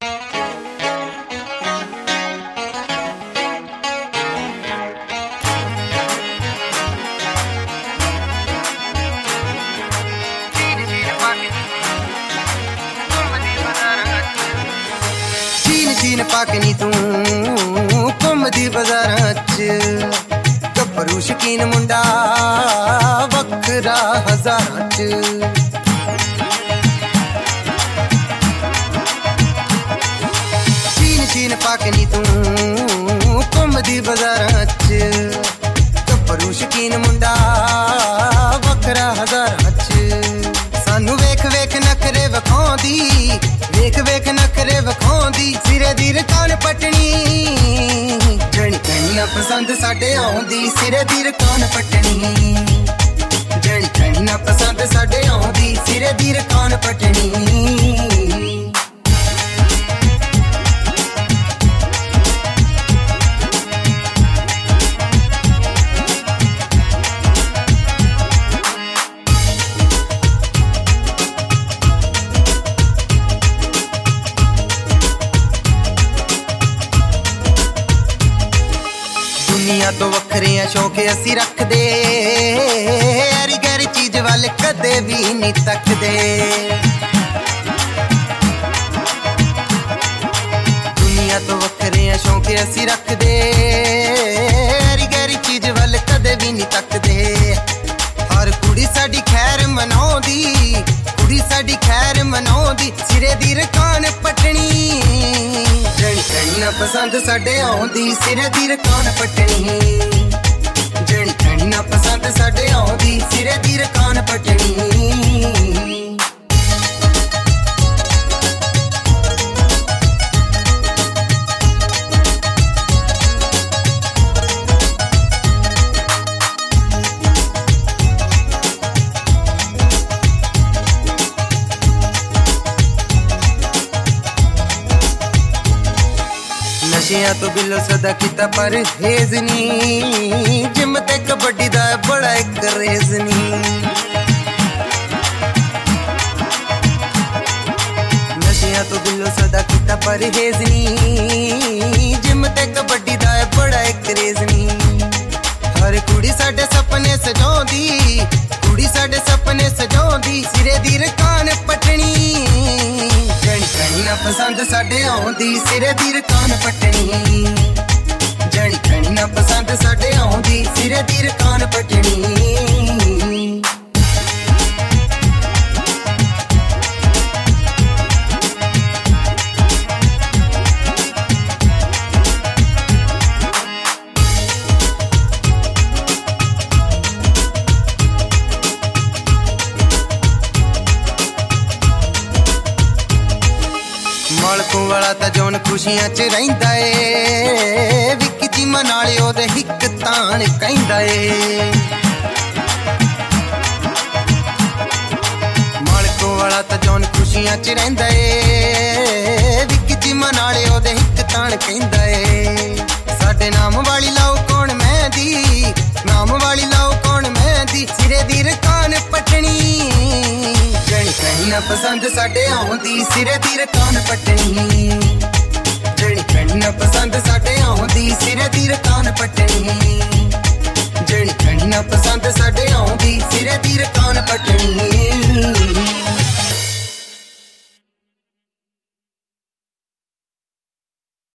चीन पाके नी तू घुमदी बाजारां च गभरू शकीन मुंडा वखरा हजारां च चीन पाके नी तू घुमदी बाजारां च गभरू शकीन मुंडा वखरा हजारां च सानू वेख वेख नखरे वखाउंदी वेख वेख नखरे वखाउंदी सिरे दी रकान पटनी जणी कणी ना पसंद साडे आउंदी सिरे दी रकान पटनी जणी कणी ना पसंद साडे आउंदी सिरे दी रकान पटनी दुनिया तो वखरे शौक असी रखदे हरी गहरी चीज वाले कदे भी नहीं तकदे दुनिया तो वखरे शौक असी रखदे हरी गहरी चीज वाले कदे भी नहीं तकदे हर कुड़ी साडी खैर मनाउंदी कुड़ी साडी खैर मनाउंदी सिरे दी रकान पटनी जणी कणी ना पसंद साडे आउंदी सिरे दी रकान पटनी जणी कणी ना पसंद साडे आउंदी सिरे दी रकान पटनी नशियां तो बिलो सदा किता परहेज नी जिम ते कबड्डी दा बड़ा एक क्रेज नी नशियां तो बिलो सदा किता परहेज नी जिम ते कबड्डी दा बड़ा एक क्रेज नी हर कुड़ी साडे सपने सजाउंदी कुड़ी साडे सपने सजाउंदी सिरे दी रकान पटनी जणी कणी ना पसंद साडे आउंदी सिरे दी रकान पटनी जणी कणी ना पसंद साडे आउंदी सिरे दी रकान पटनी मालकों वाला ता जौन खुशियां च रहिंदा ए विक्की चीमा नाले ओदे हिक तान कहिंदा ए मालकों वाला ता जौन खुशियां च रहिंदा ए विक्की चीमा नाले ओदे हिक तान कहिंदा ए साडे नाम वाली लाओ कौन मेहंदी नाम वाली लाओ कौन मेहंदी सिरे दी रकान पटनी जणी कणी ना पसंद साडे आउंदी सिरे दी रकान पटनी जणी कणी ना पसंद साडे आउंदी सिरे दी रकान पटनी जणी कणी ना पसंद साडे आउंदी सिरे दी रकान पटनी